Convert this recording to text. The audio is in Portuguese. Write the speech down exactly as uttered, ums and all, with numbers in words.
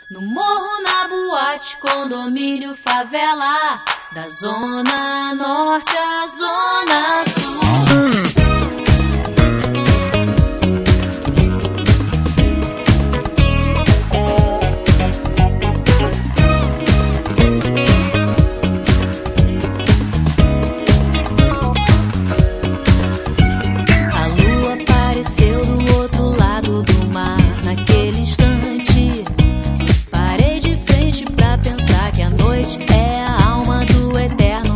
No morro, na boate, condomínio, favela, da zona norte à zona sul.